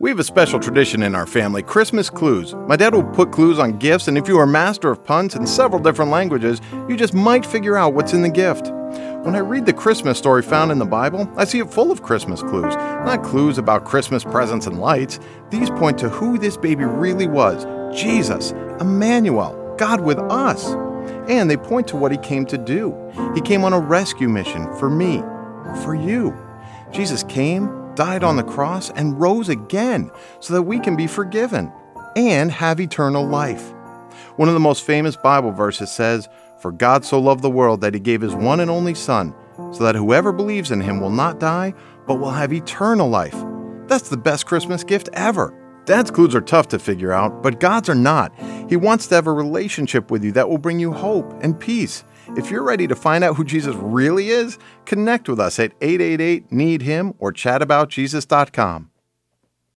We have a special tradition in our family, Christmas clues. My dad will put clues on gifts, and if you are a master of puns in several different languages, you just might figure out what's in the gift. When I read the Christmas story found in the Bible, I see it full of Christmas clues, not clues about Christmas presents and lights. These point to who this baby really was, Jesus, Emmanuel, God with us. And they point to what he came to do. He came on a rescue mission for me, for you. Jesus came, died on the cross, and rose again so that we can be forgiven and have eternal life. One of the most famous Bible verses says, "For God so loved the world that he gave his one and only Son, so that whoever believes in him will not die, but will have eternal life." That's the best Christmas gift ever. Dad's clues are tough to figure out, but God's are not. He wants to have a relationship with you that will bring you hope and peace. If you're ready to find out who Jesus really is, connect with us at 888-NEED-HIM or chataboutjesus.com.